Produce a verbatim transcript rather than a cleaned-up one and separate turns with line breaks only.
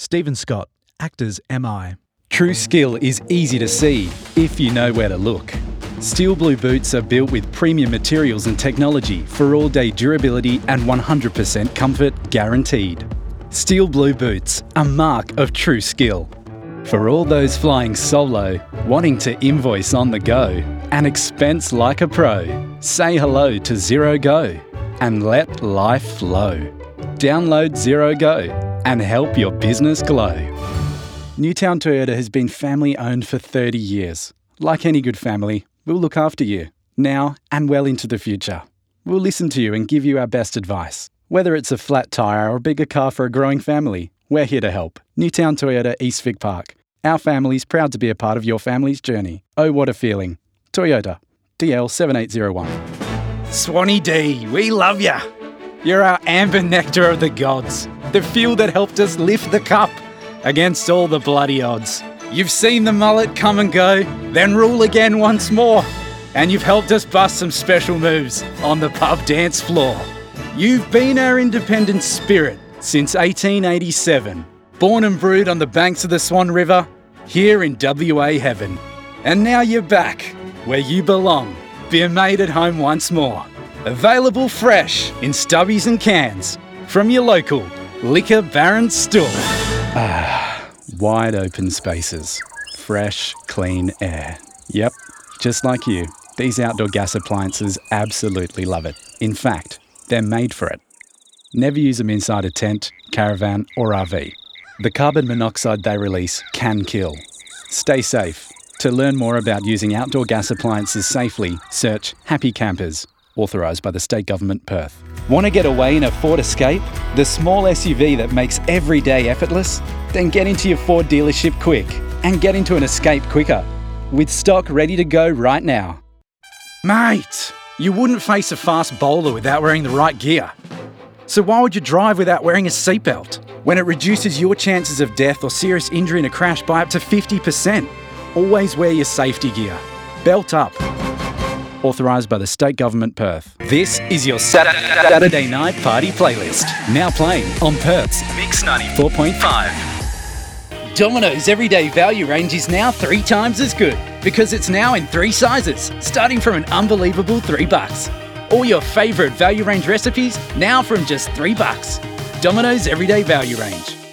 Stephen Scott, actors M I.
True skill is easy to see if you know where to look. Steel Blue boots are built with premium materials and technology for all-day durability and one hundred percent comfort guaranteed. Steel Blue boots, a mark of true skill. For all those flying solo, wanting to invoice on the go, and expense like a pro, say hello to Zero Go and let life flow. Download Zero Go and help your business glow. Newtown Toyota has been family owned for thirty years. Like any good family, we'll look after you, now and well into the future. We'll listen to you and give you our best advice. Whether it's a flat tyre or a bigger car for a growing family, we're here to help. Newtown Toyota, East Vic Park. Our family's proud to be a part of your family's journey. Oh, what a feeling. Toyota, D L seven eight zero one. Swanee D, we love ya. You're our amber nectar of the gods, the fuel that helped us lift the cup against all the bloody odds. You've seen the mullet come and go, then rule again once more, and you've helped us bust some special moves on the pub dance floor. You've been our independent spirit since eighteen eighty-seven, born and brewed on the banks of the Swan River, here in W A heaven. And now you're back, where you belong, being made at home once more. Available fresh in stubbies and cans from your local Liquor Baron store. Ah, wide open spaces, fresh, clean air. Yep, just like you, these outdoor gas appliances absolutely love it. In fact, they're made for it. Never use them inside a tent, caravan or R V. The carbon monoxide they release can kill. Stay safe. To learn more about using outdoor gas appliances safely, search Happy Campers, authorised by the State Government Perth. Want to get away in a Ford Escape? The small S U V that makes every day effortless? Then get into your Ford dealership quick and get into an Escape quicker. With stock ready to go right now. Mate, you wouldn't face a fast bowler without wearing the right gear. So why would you drive without wearing a seatbelt when it reduces your chances of death or serious injury in a crash by up to fifty percent? Always wear your safety gear. Belt up. Authorised by the State Government Perth. This is your Saturday night party playlist. Now playing on Perth's Mix ninety-four point five. Domino's Everyday Value range is now three times as good because it's now in three sizes, starting from an unbelievable three bucks. All your favourite value range recipes now from just three bucks. Domino's Everyday Value range.